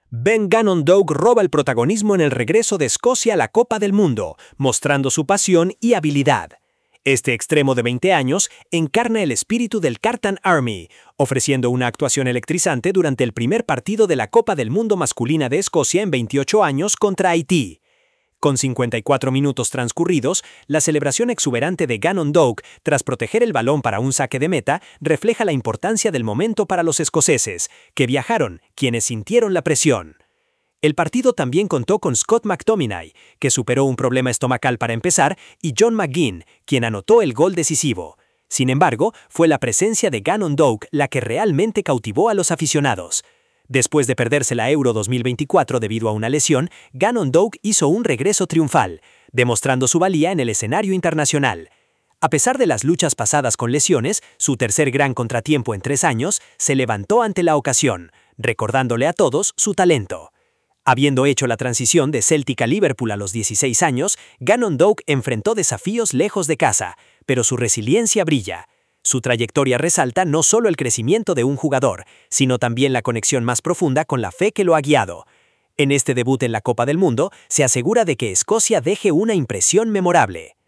Ben Gannon-Doug roba el protagonismo en el regreso de Escocia a la Copa del Mundo, mostrando su pasión y habilidad. Este extremo de 20 años encarna el espíritu del Tartan Army, ofreciendo una actuación electrizante durante el primer partido de la Copa del Mundo masculina de Escocia en 28 años contra Haití. Con 54 minutos transcurridos, la celebración exuberante de Gannon-Doug tras proteger el balón para un saque de meta refleja la importancia del momento para los escoceses, que viajaron, quienes sintieron la presión. El partido también contó con Scott McTominay, que superó un problema estomacal para empezar, y John McGinn, quien anotó el gol decisivo. Sin embargo, fue la presencia de Gannon-Doug la que realmente cautivó a los aficionados. Después de perderse la Euro 2024 debido a una lesión, Gannon-Doug hizo un regreso triunfal, demostrando su valía en el escenario internacional. A pesar de las luchas pasadas con lesiones, su tercer gran contratiempo en 3 años, se levantó ante la ocasión, recordándole a todos su talento. Habiendo hecho la transición de Celtic a Liverpool a los 16 años, Gannon-Doug enfrentó desafíos lejos de casa, pero su resiliencia brilla. Su trayectoria resalta no solo el crecimiento de un jugador, sino también la conexión más profunda con la fe que lo ha guiado. En este debut en la Copa del Mundo, se asegura de que Escocia deje una impresión memorable.